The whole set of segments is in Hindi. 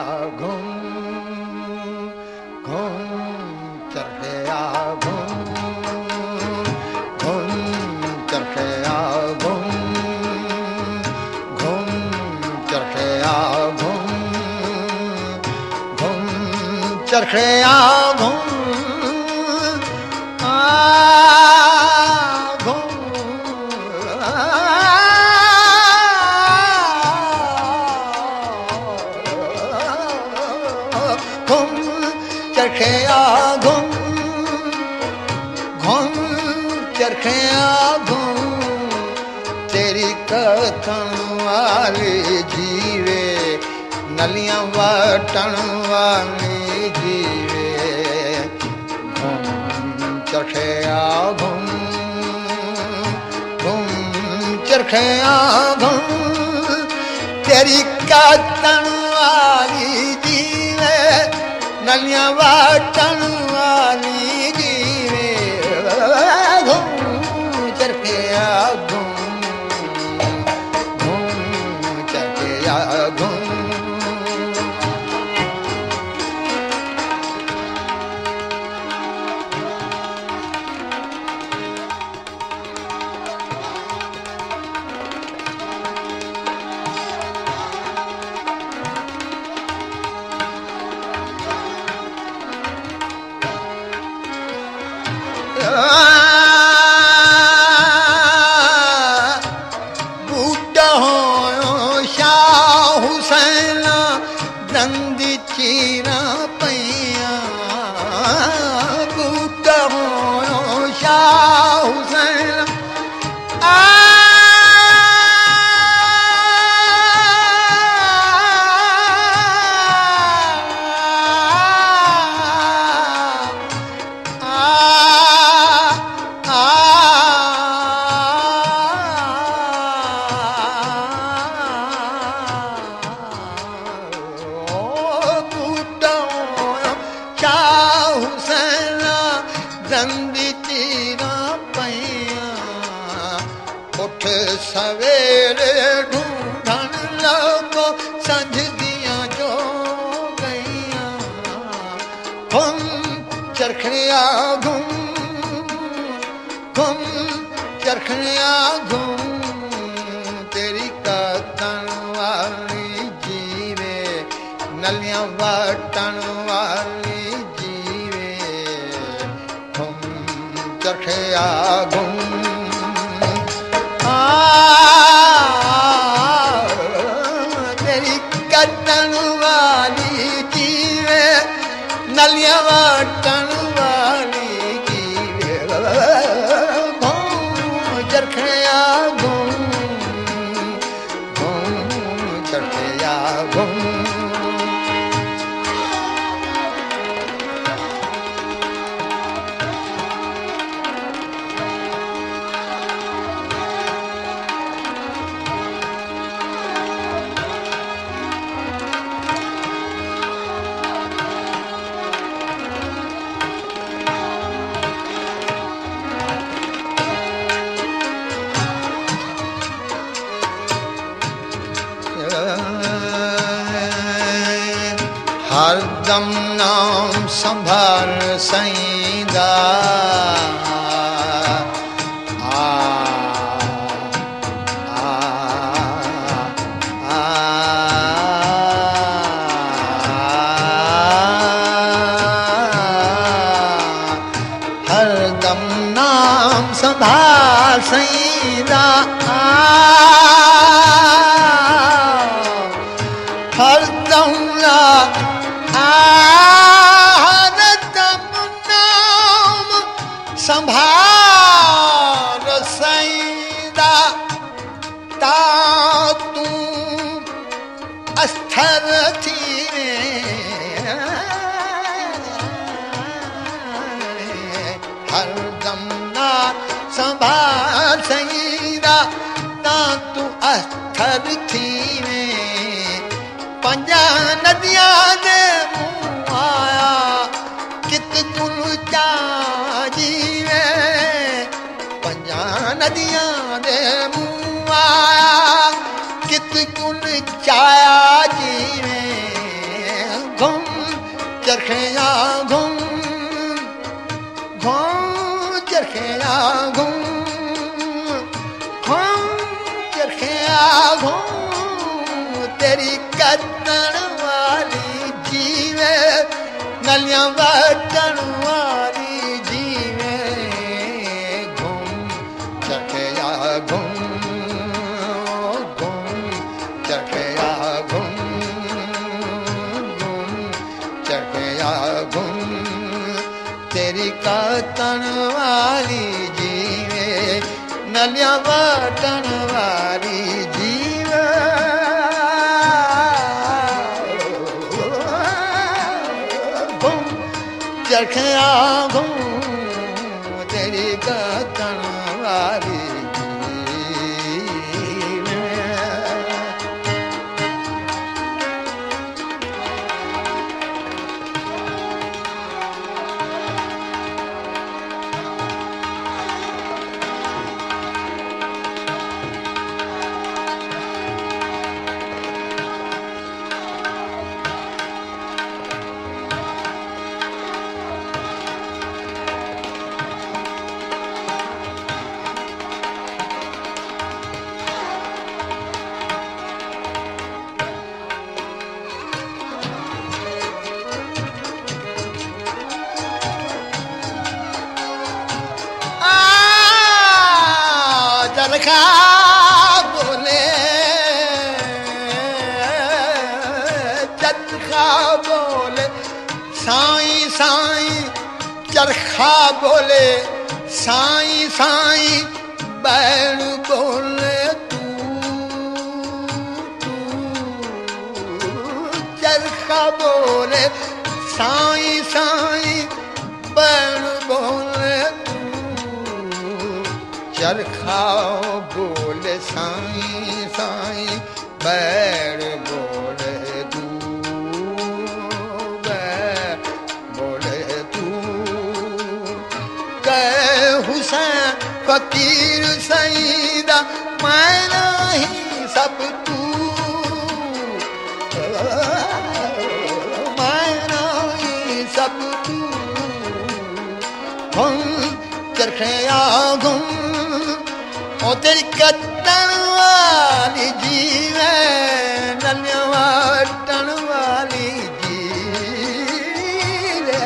घुम घुम चरखिया घुम घुम चरखिया घुम घुम चरखिया घुम घुम चरखिया घुम चरखिया घुम घुम चरखिया घुम तेरी कथन वाली जीवे नलियां वटन वाली जीवे घुम चरखिया घुम घुम चरखिया घुम तेरी कथन वाली जीवे नलियां वाटन वाली जीवे घुम चरखिया घुम घुम चरखिया घुम बूटा होयो शाह हुसैन दंदी चीरा पैया बूटा होयो शाह हुसैन दंदी चीरा पैया उठ सवेरे ढूंढन लगो संझ दिया जो गैया घुम चरखिया घुम घुम चरखिया घुम तेरी कथन वाली जीवे नलियां वटन वाली चरखिया घुम तेरी कथन वाली जीवे नलियां वटन वाली जीवे घुम चरखिया घुम घुम चरखिया घुम हरदम नाम संभाल सईदा हरदम नाम संभाल सईदा हरदम संभाल सईदा ता तू अस्थिर थी हरदम ना संभाल सईदा ता तू अस्थिर थी पंजा नदियां दे मुँह आया कित कुल चा जीवे पंजा नदियां दे मुँह आया कित कुल चाया जीवे घूम तेरी कतन वाली जीवे नलियां वटन वाली जीवे घूम चखया घूम चखया घूम चखया घूम तेरी कतन वाली जीवे नलियां वटन वाली जीवे घूम चखया घूम तेरी कतन वाली चरखा बोले चरखा बोले साईं साईं चरखा बोले साईं साईं बैल बोले तू चरखा बोले साईं साईं बैल बोले चरखा बोले साईं साईं बैर बोले तू बैर बोले तू कह हुसैन फकीर सईदा मैं नहीं सब तू मैं नहीं सब तू घूम चरखया घूम ओ तेरी कतन वाली जीवे नलियां वटन वाली जीवे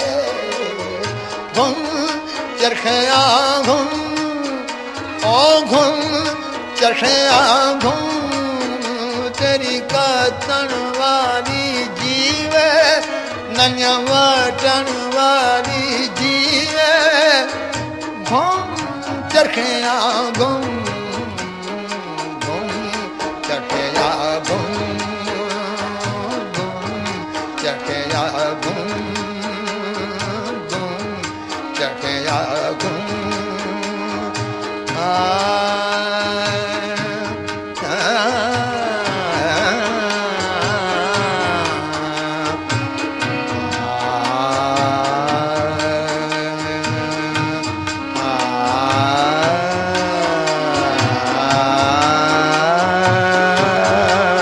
घूम चरखया घूम ओ घूम चरखया घूम तेरी कतन वाली जीवे नलियां वटन वाली जीवे घूम चरखया घूम चरखया घूम चरखया घूम चरखया घूम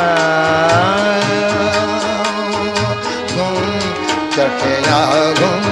चरखया घूम